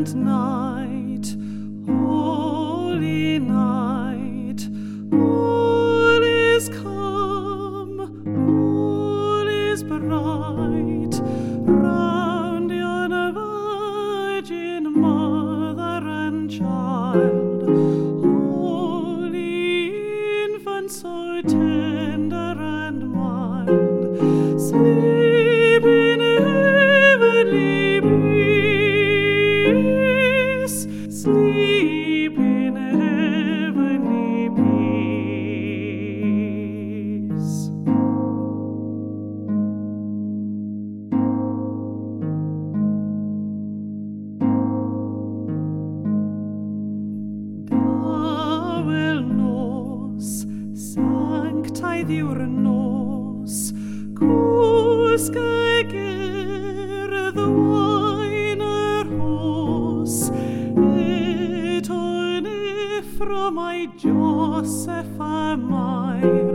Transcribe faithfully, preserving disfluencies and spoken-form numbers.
silent night, holy night, all is calm, all is bright, round yon Virgin Mother and Child, holy infant so tender and mild, sleep in heavenly peace, sleep in heavenly peace. Dawel nos, sanctae diurnos, cusque ger thine hos, et one from my Joseph my